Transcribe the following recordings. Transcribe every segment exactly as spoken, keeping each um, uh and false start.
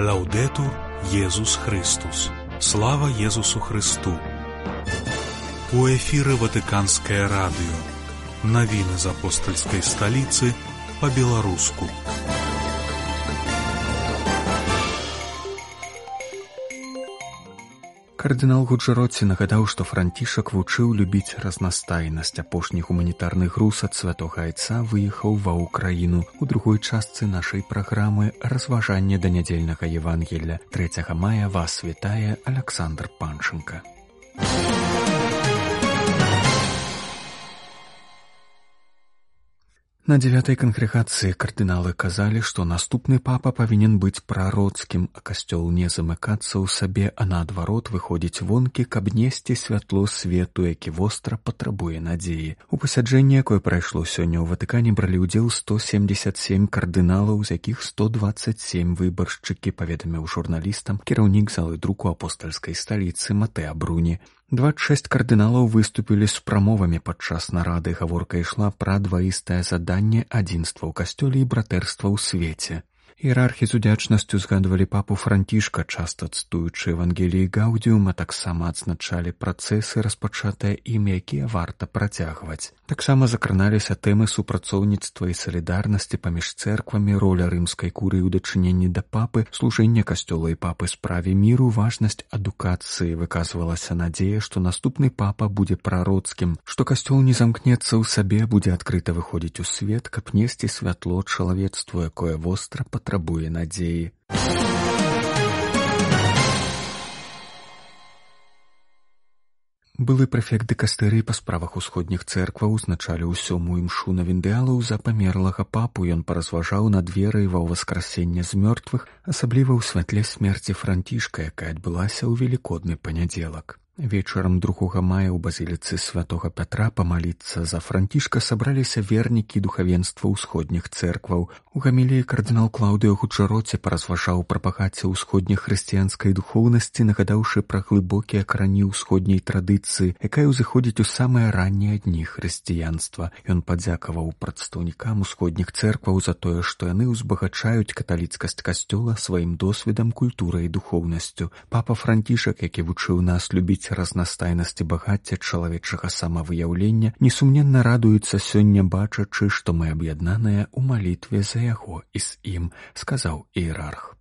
Лаўдэтур Езус Христус. Слава Езусу Христу. У эфіры Ватыканскае радыё. Навіны з апостальскай сталіцы па-беларуску. Кардынал Гуджароці нагадаў, што Францішак вучыў любіць разнастайнасць. Апошні гуманітарны груз ад святога айца выехаў ва ўкраіну. У другой частцы нашай праграмы разважанне да нядзельнага Евангелля. трэцяга мая вас вітае Аляксандр Панчынка. На дзявятай кангрэгацыі кардыналы казалі, што наступны папа павінен быць прароцкім, а касцёл не замыкацца ў сабе, а наадварот выходзіць вонкі, каб несці святло свету, які востра патрабуе надзеі. У пасяджэнні, якое прайшло сёння ў Ватыкане, бралі ўдзел сто семдзесят сем кардыналаў, з якіх сто дваццаць сем выбаршчыкі, паведаміў журналістам кіраўнік залы друку апостальскай сталіцы Матэа Бруні. двадцать шесть кардыналаў выступілі з прамовамі падчас нарады. Гаворка ішла пра дваістае заданне адзінства ў касцёле і братэрства ў свеце. Іерархі з удзячнасцю згадвалі папу Францішка, часта цытуючы Евангеліі Гаудіум, а таксама адзначалі працэсы, распачатыя ім, якія варта працягваць. Таксама закраналіся тэмы супрацоўніцтва і салідарнасці паміж цэрквамі, роля рымскай курыі ў дачыненні да папы, служэння касцёла і папы справе міру, важнасць адукацыі. Выказвалася надзея, што наступны папа будзе прароцкім, што касцёл не замкнецца ў сабе, будзе адкрыта выходзіць у свет, каб несці святло чалавецтву, якое востра патрабуе надзеі. Былы прэфект дыкастэрыі па справах усходніх цэркваў узначаліў сёмую імшу навіндыалаў за памерлага папу. Ён паразважаў над верай ва ўваскрасенне з мёртвых, асабліва ў святле смерці Францішка, якая адбылася ў велікодны панядзелак. Вечарам другога мая ў базіліцы святога Пятра памаліцца за Францішка сабраліся вернікі духавенства ўсходніх цэркваў. У гаміліі кардынал Клаўдыо Гуджароці паразважаў пра багацце ўсходняй хрысціянскай духоўнасці, нагадаўшы пра глыбокія карані ўсходняй традыцыі, якая ўзыходзіць у самыя раннія дні хрысціянства. Ён падзякаваў прадстаўнікам усходніх цэркваў за тое, што яны ўзбагачаюць каталіцкасць касцёла сваім досведам, культурай і духоўнасцю. Папа Францішак, які вучыў нас любіць разнастайнасці багацця чалавечага самавыяўлення, несумненна радуецца сёння, бачачы, што мы аб'яднаныя ў малітве за яго і з ім, сказаў іерарх.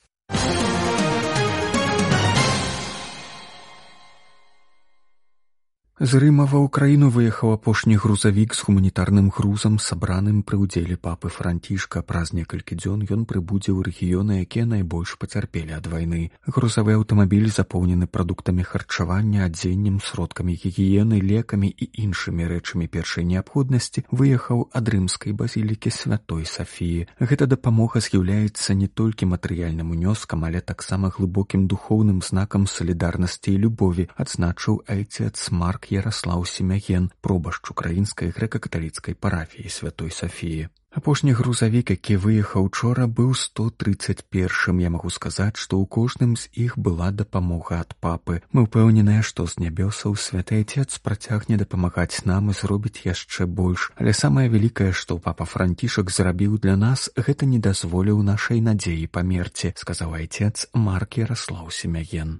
З Рыма ва ўкраіну выехаў апошні грузавік з гуманітарным грузам, сабраным пры ўдзеле папы Францішка. Праз некалькі дзён ён прыбудзе ў рэгіёны, якія найбольш пацярпелі ад вайны. Грузавы аўтамабіль запоўнены прадуктамі харчавання, адзеннем, сродкамі гігіены, лекамі і іншымі рэчамі першай неабходнасці выехаў ад рымскай базілікі святой Сафіі. Гэта дапамога з'яўляецца не толькі матэрыяльным унёскам, але таксама глыбокім духоўным знакам салідарнасці і любові, адзначыў айцец Марк Яраслаў Семяген, пробашч украінскай грэка-каталіцкай парафіі святой Сафіі. Апошні грузавік, які выехаў учора, быў сто трыццаць першым. Я магу сказаць, што ў кожным з іх была дапамога ад папы. Мы ўпэўненыя, што з нябёсаў святы айцец працягне дапамагаць нам і зробіць яшчэ больш. Але самае вялікае, што папа Францішак зрабіў для нас, гэта не дазволіў нашай надзеі памерці, сказаў айцец Марк Яраслаў Семяген.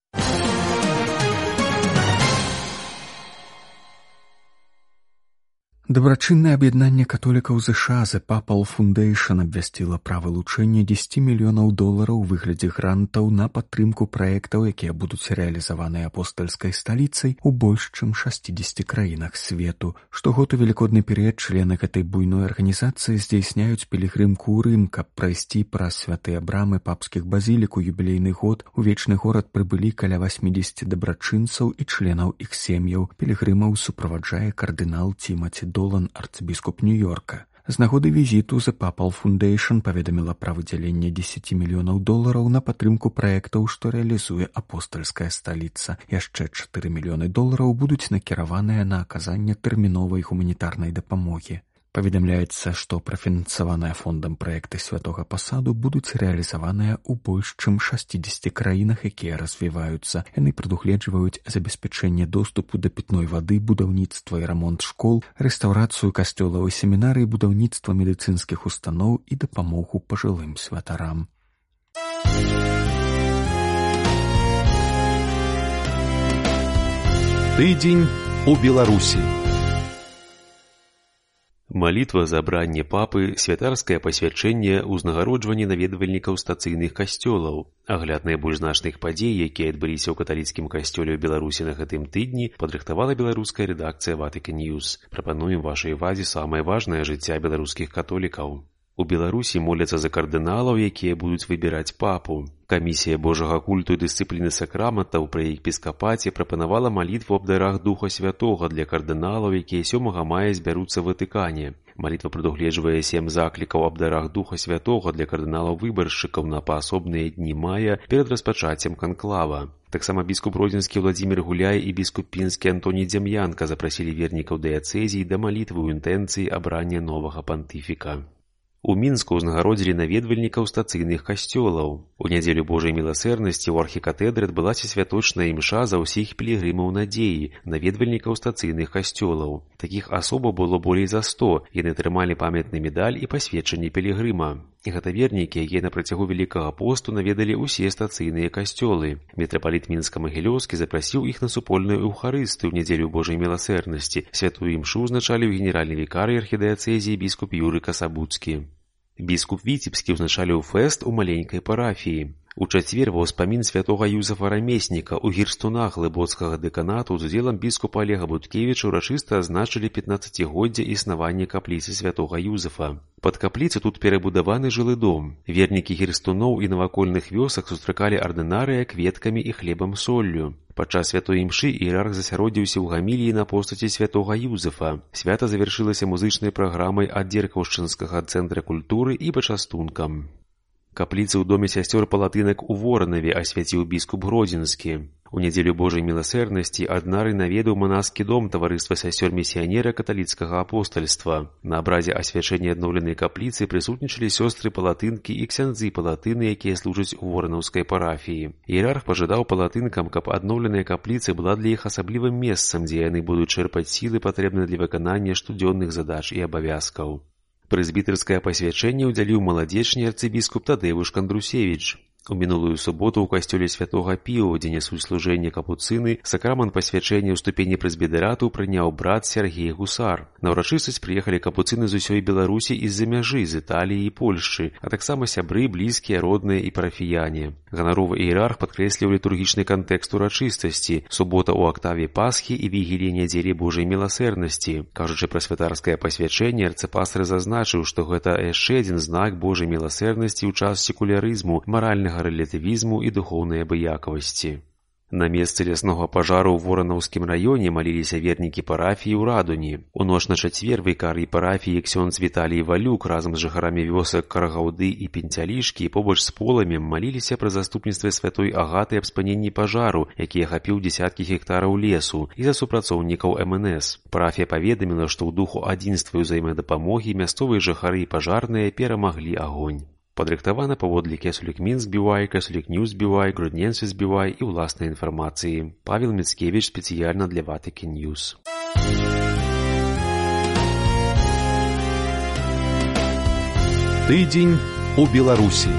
Дабрачыннае аб'яднанне католікаў ЗША The Papal Foundation абвясціла пра вылучэнне дзесяць мільёнаў долараў у выглядзе грантаў на падтрымку праектаў, якія будуць рэалізаваныя апостальскай сталіцай у больш чым шасцідзесяці краінах свету. Штогод у велікодны перыяд члены гэтай буйной арганізацыі здзяйсняюць пілігрымку ў Рым, каб прайсці праз святыя брамы папскіх базілік. У юбілейны год у вечны горад прыбылі каля васьмідзесяці дабрачынцаў і членаў іх сем'яў. Пілігрымаў суправаджае кардынал Тімаці Долан, арцыбіскуп Нью-Йорка. З нагоды візіту The Papal Foundation паведаміла пра выдзяленне дзесяць мільёнаў долараў на падтрымку праектаў, што рэалізуе апостальская сталіца. Яшчэ чатыры мільёны долараў будуць накіраваныя на аказанне тэрміновай гуманітарнай дапамогі. Паведамляецца, што прафінансаваныя фондам праекты святога пасаду будуць рэалізаваныя ў больш чым шасцідзесяці краінах, якія развіваюцца. Яны прадугледжваюць забеспячэнне доступу да пітной вады, будаўніцтва і рамонт школ, рэстаўрацыю касцёлаў і семінарый, будаўніцтва медыцынскіх устаноў і дапамогу пажылым святарам. Тыдзень у Беларусі. Малітва за абранне папы, святарскае пасвячэнне, узнагароджванне наведвальнікаў стацыйных касцёлаў. Агляд найбольш значных падзей, якія адбыліся ў каталіцкім касцёле ў Беларусі на гэтым тыдні, падрыхтавала беларуская рэдакцыя Vatican News. Прапануем вашай увазе самае важнае жыцця беларускіх католікаў. У Беларусі моляцца за кардыналаў, якія будуць выбіраць папу. Камісія Божага культу і дысцыпліны сакраментаў пры епіскапаце прапанавала малітву аб дарах Духа Святога для кардыналаў, якія сёмага мая збяруцца ў Ватыкане. Малітва прадугледжвае сем заклікаў аб дарах Духа Святога для кардыналаў-выбаршчыкаў на паасобныя дні мая перад распачаццем канклава. Таксама біскуп Родзінскі Владзімір Гуляй і біскуп Пінскі Антоній Дзям'янка запрасілі вернікаў дыяцэзій да малітвы ў інтэнцыі абрання новага пантыфіка. У Мінску ўзнагародзілі наведвальнікаў стацыйных касцёлаў. У нядзелю Божай міласэрнасці ў архікатэдры адбылася святочная імша за ўсіх пілігрымаў надзеі, наведвальнікаў стацыйных касцёлаў. Такіх асобаў было болей за сто, яны атрымалі памятны медаль і пасведчанне пілігрыма. Гэта вернікі, якія на працягу Вялікага посту наведалі ўсе стацыйныя касцёлы. Мітрапаліт Мінска-Магілёўскі запрасіў іх на супольную эўхарыстыю ў нядзелю Божай міласэрнасці. Святую імшу ўзначаліў генеральны вікарый архідыяцэзіі біскуп Юрый Касабуцкі. Біскуп Віцебскі ўзначаліў фэст у маленькай парафіі. У чацвер ва ўспамін святога Юзафа Рамесніка ў гірстунах глыбоцкага дэканату з удзелам біскупа Олега Буткевіча ўрачыста адзначылі пятнаццацігоддзе існавання капліцы святога Юзафа. Пад капліцай тут перабудаваны жылы дом. Вернікі гірстуноў і навакольных вёсак сустракалі ардынарыя кветкамі і хлебам-соллю. Падчас святой імшы іерарх засяродзіўся ў гаміліі на постаці святога Юзафа. Свята завяршылася музычнай праграмай ад дзеркаўшчынскага цэнтра культуры і пачастункам. Капліцы ў доме сясцёр Палатынак у Воранаве асвяціў біскуп Гродзенскі. У нядзелю Божай міласэрнасці аднары наведаў манаскі дом таварыства сясцёр-місіянера каталіцкага апостальства. На абразе асвячэння адноўленай капліцы прысутнічалі сёстры Палатынкі і ксяндзы Палатыны, якія служаць у воранаўскай парафіі. Іерарх пажадаў палатынкам, каб адноўленая капліца была для іх асаблівым месцам, дзе яны будуць чэрпаць сілы, патрэбныя для выканання штодзённых задач і абавязкаў. Прэзбітэрскае пасвячэнне ўдзяліў маладзечны арцыбіскуп Тадзеуш Кандрусевіч. У мінулую суботу ў касцёле святога Піо, дзе нясуць служэнне капуцыны, сакрамент пасвячэння ў ступені прэзбідэрату прыняў брат Сергей Гусар. На ўрачыстасць прыехалі капуцыны з усёй Беларусі і з-за мяжы, з Італіі і Польшчы, а таксама сябры, блізкія, родныя і парафіяне. Ганаровы іерарх падкрэсліў літургічны кантэкст урачыстасці, субота ў актаве Пасхі і вігілія нядзелі Божай міласэрнасці. Кажучы пра святарскае пасвячэнне, арцыпастар зазначыў, што гэта яшчэ адзін знак Божай міласэрнасці ў час секулярызму, маральнага рэлятывізму і духоўнай абыякавасці. На месцы ляснога пажару ў Воранаўскім раёне маліліся вернікі парафіі ў Радуні. У ноч на чацвер вікарый парафіі ксёндз Віталій Валюк разам з жыхарамі вёсак Карагаўды і Пенцялішкі побач з поламем маліліся пра заступніцтве святой Агаты аб спыненні пажару, які ахапіў дзесяткі гектараў лесу, і за супрацоўнікаў эм эн эс. Парафія паведаміла, што ў духу адзінства і ўзаемадапамогі мясцовыя жыхары і пажарныя перамаглі агонь. Падрыхтавана паводле Кесулік Мінск би вай, Кесулік Ньюс би вай, Грудненсіс би вай і ўласнай інфармацыі. Павел Міцкевіч спецыяльна для Vatican News. Тыдзень у Беларусі.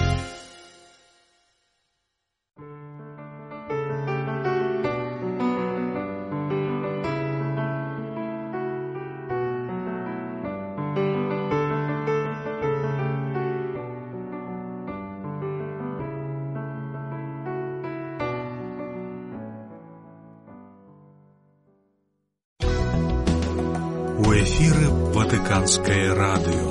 У эфіры Ватыканскае радыё.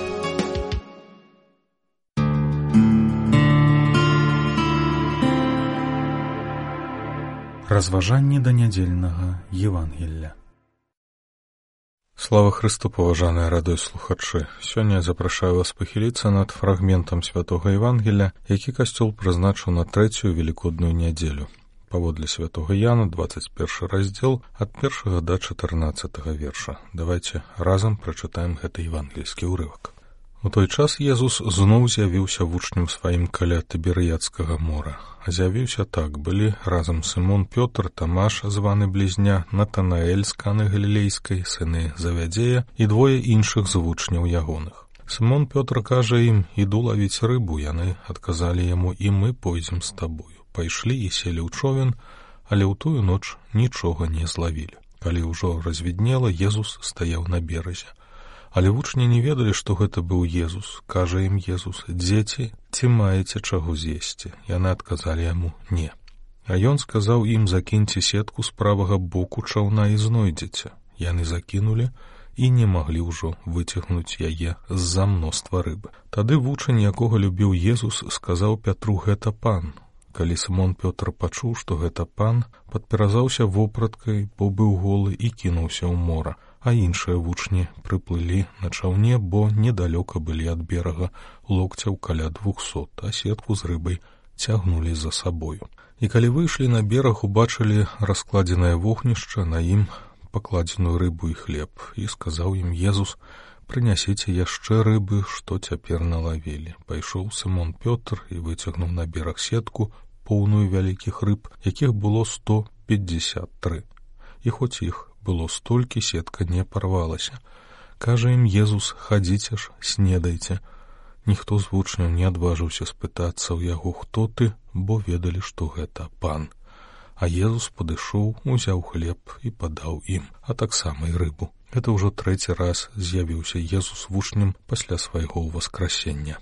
Разважанне да нядзельнага Евангелля. Слава Христу, паважаныя радыёслухачы! Сёння я запрашаю вас пахіліцца над фрагментам святога Евангелля, які касцёл прызначыў на трэцюю велікодную нядзелю. Паводле святога Яна, дваццаць першы раздзел, ад першага да чатырнаццатага верша. Давайце разам прачытаем гэты евангельскі ўрывак. У той час Езус зноў з'явіўся вучням сваім каля Тыберыядскага мора. А з'явіўся так: былі разам Сымон Пётр, Тамаш, званы блізня, Натанаэль з Каны Галілейскай, сыны Завядзея, і двое іншых з вучняў ягоных. Сымон Пётр кажа ім: «Іду лавіць рыбу». Яны адказалі яму: «І мы пойдзем з табою». Пайшлі і селі ў човен, але ў тую ноч нічога не злавілі. Калі ўжо развіднела, Езус стаяў на беразе. Але вучні не ведалі, што гэта быў Езус. Кажа ім Езус: «Дзеці, ці маеце чаго з'есці?» Яны адказалі яму: «Не». А ён сказаў ім: «Закіньце сетку з правага боку чаўна і знойдзеце». Яны закінулі і не маглі ўжо выцягнуць яе з-за мноства рыбы. Тады вучань, якога любіў Езус, сказаў Пятру: «Гэта пан». Калі Сымон Пётр пачуў, што гэта пан, падперазаўся вопраткай, бо быў голы, і кінуўся ў мора. А іншыя вучні прыплылі на чаўне, бо недалёка былі ад берага, локцяў каля двухсот, а сетку з рыбай цягнулі за сабою. І калі выйшлі на бераг, убачылі раскладзенае вогнішча, на ім пакладзеную рыбу і хлеб, і сказаў ім Езус: «Прынясіце яшчэ рыбы, што цяпер налавілі». Пайшоў Сымон Пётр і выцягнуў на бераг сетку, поўную вялікіх рыб, якіх было сто пятьдесят три. І хоць іх было столькі, сетка не парвалася. Кажа ім Езус: «Хадзіце ж, снедайце». Ніхто з вучняў не адважыўся спытацца ў яго: «Хто ты?», бо ведалі, што гэта пан. А Езус падышоў, узяў хлеб і падаў ім, а таксама і рыбу. Гэта ўжо трэці раз з'явіўся Езус вучням пасля свайго ўваскрасення.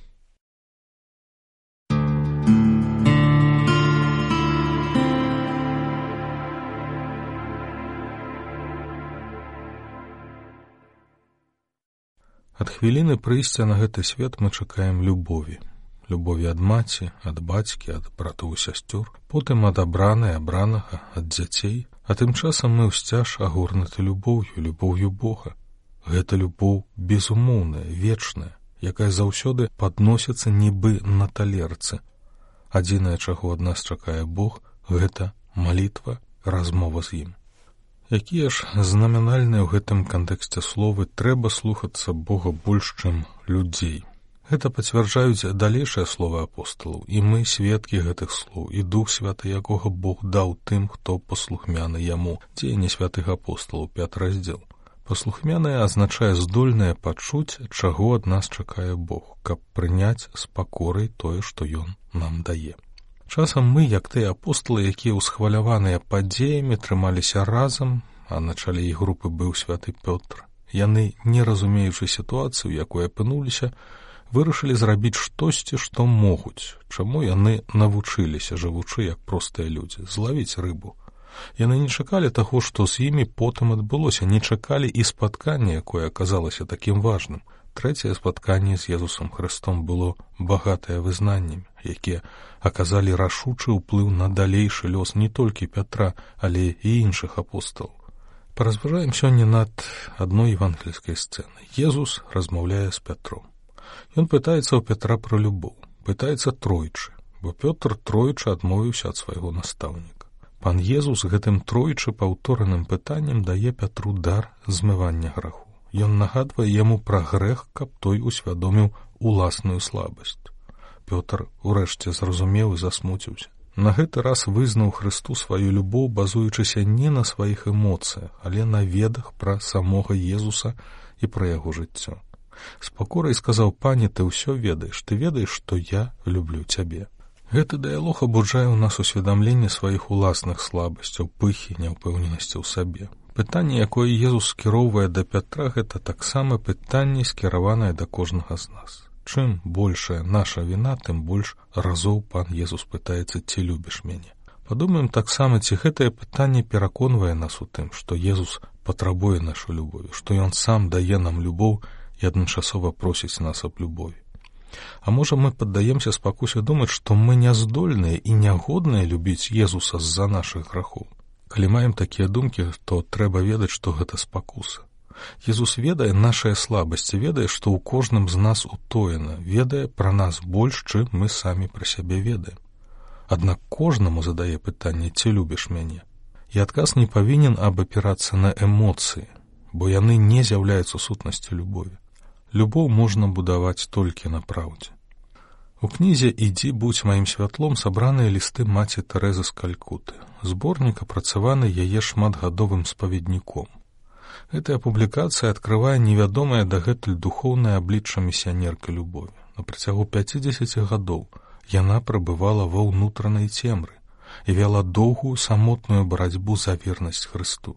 Ад хвіліны прыйсця на гэты свет мы чакаем любові. Любові ад маці, ад бацькі, ад братоў і сясцёр, потым ад абранай, абранага, ад дзяцей, а тым часам мы ўсцяж агорнуты любоўю, любоўю Бога. Гэта любоў безумоўная, вечная, якая заўсёды падносіцца нібы на талерцы. Адзінае, чаго ад нас чакае Бог, гэта малітва, размова з ім. Якія ж знамянальныя ў гэтым кантэксце словы: «Трэба слухацца Бога больш, чым людзей». Гэта пацвярджаюць далейшыя словы апосталаў, і мы сведкі гэтых слоў, і Дух Святы, якога Бог даў тым, хто паслухмяны яму. Дзеянні святых апосталаў, пяты раздзел. Паслухмянае азначае здольнае пачуць, чаго ад нас чакае Бог, каб прыняць з пакорай тое, што Ён нам дае. Часам мы, як тыя апосталы, якія ўсхваляваныя падзеямі, трымаліся разам, а на чале іх групы быў святы Пётр. Яны, не разумеючы сітуацыю, якой апынуліся, вырашылі зрабіць штосьці, што могуць, чаму яны навучыліся, жывучы як простыя людзі, злавіць рыбу. Яны не чакалі таго, што з імі потым адбылося, не чакалі і спаткання, якое аказалася такім важным. Трэцяе спатканне з Езусам Хрыстом было багатае вызнаннямі, якія аказалі рашучы ўплыў на далейшы лёс не толькі Пятра, але і іншых апосталаў. Паразважаем сёння над адной евангельскай сцэнай. Езус размаўляе з Пятром. Ён пытаецца ў Пятра пра любоў, пытаецца тройчы, бо Пётр тройчы адмовіўся ад свайго настаўніка. Пан Езус гэтым тройчы паўтораным пытаннем дае Пятру дар змывання граху. Ён нагадвае яму пра грэх, каб той усвядоміў уласную слабасць. Пётр урэшце зразумеў і засмуціўся. На гэты раз вызнаў Хрысту сваю любоў, базуючыся не на сваіх эмоцыях, але на ведах пра самога Езуса і пра яго жыццё. З пакорай сказаў: «Пане, ты ўсё ведаеш, ты ведаеш, што я люблю цябе». Гэты дыялог абуджае ў нас усведамленне сваіх уласных слабасцяў, пыхі, няўпэўненасці ў сабе. Пытанне, якое Езус скіроўвае да Пятра, гэта таксама пытанне, скіраванае да кожнага з нас. Чым большая наша віна, тым больш разоў пан Езус пытаецца: «Ці любіш мяне?». Падумаем таксама, ці гэтае пытанне пераконвае нас у тым, што Езус патрабуе нашу любові, што Ён сам дае нам любоў і адначасова просіць нас аб любові. А можа, мы паддаемся спакусе думаць, што мы няздольныя і нягодныя любіць Езуса з-за нашых грахоў. Калі маем такія думкі, то трэба ведаць, што гэта спакуса. Езус ведае нашыя слабасці, ведае, што ў кожным з нас утоена, ведае пра нас больш, чым мы самі пра сябе ведаем. Аднак кожнаму задае пытанне: «Ці любіш мяне?». І адказ не павінен абапірацца на эмоцыі, бо яны не з'яўляюцца сутнасцю любові. Любоў можна будаваць толькі на праўдзе. У кнізе «Ідзі, будзь маім святлом» сабраныя лісты маці Тэрэзы з Калькуты. Зборнік апрацаваны яе шматгадовым спаведніком. Гэтая публікацыя адкрывае невядомае дагэтуль духоўнае аблічча місіянеркі любові. На працягу пяцідзесяці гадоў яна прабывала ва ўнутранай цемры і вяла доўгую самотную барацьбу за вернасць Хрысту.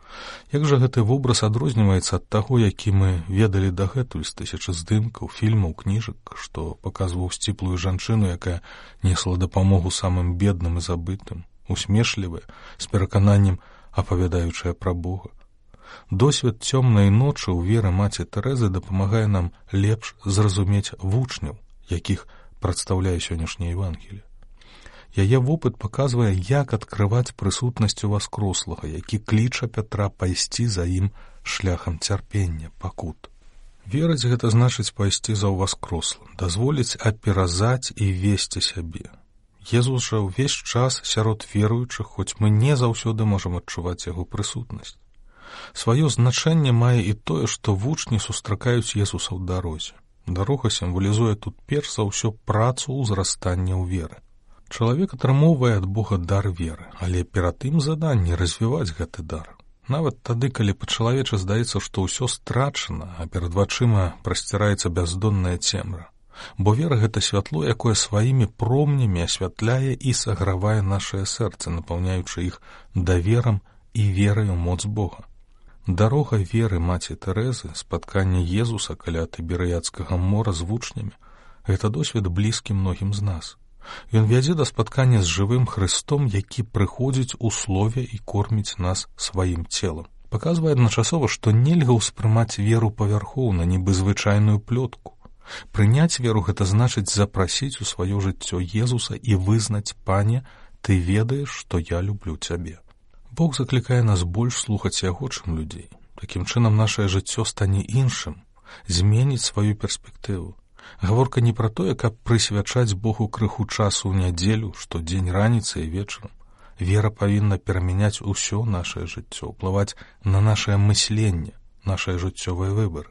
Як жа гэты вобраз адрозніваецца ад таго, які мы ведалі дагэтуль з тысячы здымкаў, фільмаў, кніжак, што паказваў сціплую жанчыну, якая несла дапамогу самым бедным і забытым, усмешлівая, з перакананнем апавядаючая пра Бога. Досвед цёмнай ночы ў веры маці Тэрэзы дапамагае нам лепш зразумець вучняў, якіх прадстаўляе сённяшняе Евангелие. Яе вопыт паказвае, як адкрываць прысутнасць Уваскрослага, які кліча Пятра пайсці за ім шляхам цярпення, пакут. Верыць гэта значыць пайсці за Уваскрослым, дазволіць аперазаць і весці сябе. Езус жа ўвесь час сярод веруючых, хоць мы не заўсёды можам адчуваць яго прысутнасць. Сваё значэнне мае і тое, што вучні сустракаюць Езуса ў дарозе. Дарога сімвалізуе тут перш за ўсё працу ўзрастання ў веры. Чалавек атрымоўвае ад Бога дар веры, але перад тым заданне развіваць гэты дар. Нават тады, калі па-чалавечы здаецца, што ўсё страчана, а перад вачыма прасціраецца бяздонная цемра. Бо вера — гэта святло, якое сваімі промнямі асвятляе і сагравае нашае сэрца, напаўняючы іх даверам і вераю моц Бога. Дарога веры маці Тэрэзы, спатканне Езуса каля Тыберыядскага мора з вучнямі — гэта досвед блізкі многім з нас. Ён вядзе да спаткання з жывым Хрыстом, які прыходзіць у слове і корміць нас сваім целам. Паказвае адначасова, што нельга ўспрымаць веру павярхоўна, нібы звычайную плётку. Прыняць веру — гэта значыць запрасіць у сваё жыццё Езуса і вызнаць: «Пане, ты ведаеш, што я люблю цябе». Бог заклікае нас больш слухаць яго, чым людзей. Такім чынам нашае жыццё стане іншым, зменіць сваю перспектыву. Гаворка не пра тое, каб прысвячаць Богу крыху часу ў нядзелю, штодзень раніцай і вечарам. Вера павінна перамяняць усё нашае жыццё, ўплываць на нашае мысленне, нашыя жыццёвыя выбары.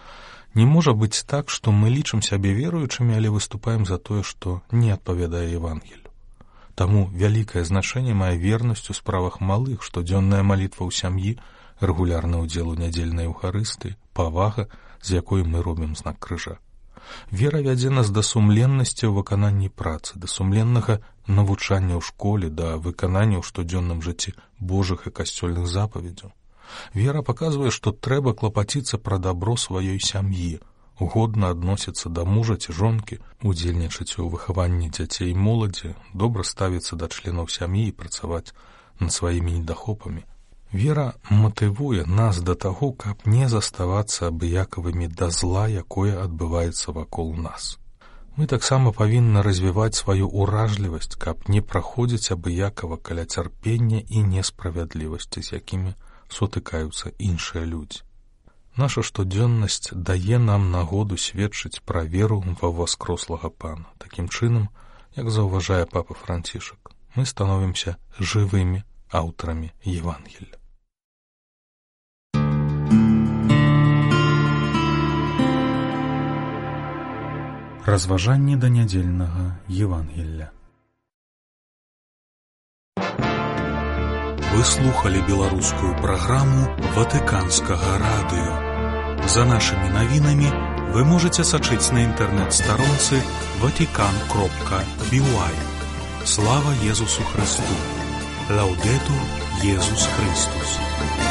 Не можа быць так, што мы лічым сябе веруючымі, але выступаем за тое, што не адпавядае Евангелію. Таму вялікае значэнне мае вернасць у справах малых, штодзённая малітва ў сям'і, рэгулярны ўдзел у нядзельнай эўхарыстыі, павага, з якой мы робім знак крыжа. Вера вядзе нас да сумленнасці ў выкананні працы, да сумленнага навучання ў школе, да выканання ў штодзённым жыцці Божых і касцёльных запаведзяў. Вера паказвае, што трэба клапаціцца пра дабро сваёй сям'і, годна адносіцца да мужа ці жонкі, удзельнічаць у выхаванні дзяцей і моладзі, добра ставіцца да членаў сям'і і працаваць над сваімі недахопамі. Вера матывуе нас да таго, каб не заставацца абыякавымі да зла, якое адбываецца вакол нас. Мы таксама павінны развіваць сваю ўражлівасць, каб не праходзіць абыякава каля цярпення і несправядлівасці, з якімі сутыкаюцца іншыя людзі. Наша штодзённасць дае нам нагоду сведчыць пра веру ва Воскрослага Пана. Такім чынам, як заўважае папа Францішак, мы становімся жывымі аўтарамі Евангелля. Разважанні да нядзельнага Евангелля. Вы слухали беларускую праграму Ватыканскага радыё. За нашымі навінамі вы можаце сачыць на інтэрнэт-старонцы ватикан кропка би уай. Слава Езусу Христу! Лаудетур Иисус Христос.